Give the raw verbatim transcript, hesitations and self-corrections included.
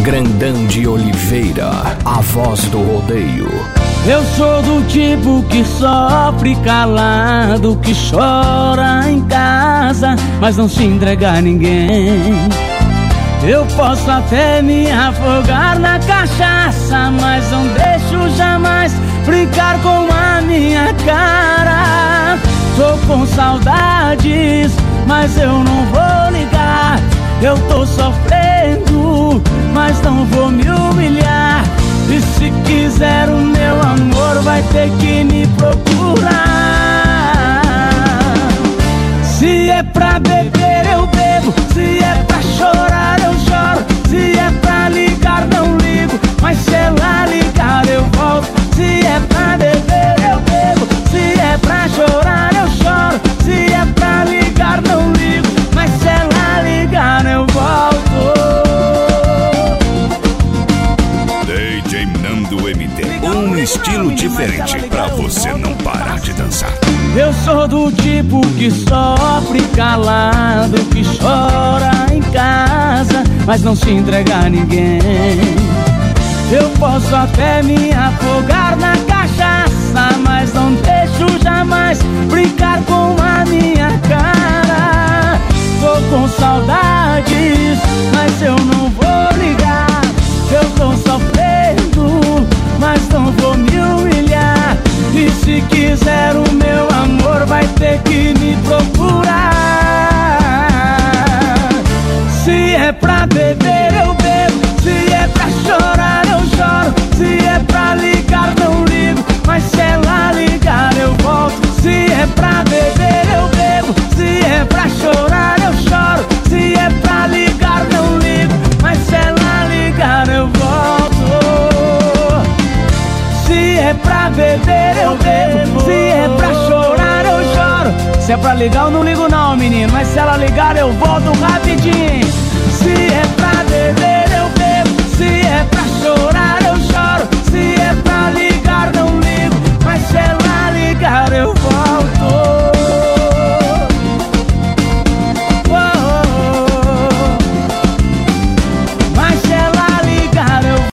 Grandão de Oliveira, a voz do rodeio. Eu sou do tipo que sofre calado, que chora em casa, mas não se entrega a ninguém. Eu posso até me afogar na cachaça, mas não deixo jamais brincar com a minha cara. Tô com saudades, mas eu não vou ligar. Eu tô sofrendo, mas não vou me humilhar. E se quiser o meu amor, vai ter que me procurar. Se é pra beber, eu bebo. Se é pra chorar, eu choro. Se é pra ligar, não ligo. Mas se ela ligar, eu volto. Se é pra beber, eu bebo. Se é pra chorar, eu choro. Se é pra ligar, não ligo. Mas se ela ligar, eu volto. D J Nando M D, um estilo diferente pra você não parar de dançar. Eu sou do tipo que sofre calado, que chora em casa, mas não se entrega a ninguém. Eu posso até me afogar na cachaça, mas não deixo jamais brincar com a minha cara. Tô com saudades, mas eu não vou ligar. Eu tô sofrendo, mas não vou me humilhar. E se quiser o meu amor, vai ter que me procurar. Se é pra beber, eu bebo. Se é pra chorar, eu choro. Se é pra ligar, não ligo. Mas se ela ligar, eu volto. Se é pra beber, eu bebo. Se é pra chorar, eu choro. Se é pra ligar, não ligo. Mas se ela ligar, eu volto. Se é pra beber, eu bebo. Se é pra chorar, eu choro. Se é pra ligar, eu não ligo não, menino. Mas se ela ligar, eu volto rapidinho. Se é pra beber, eu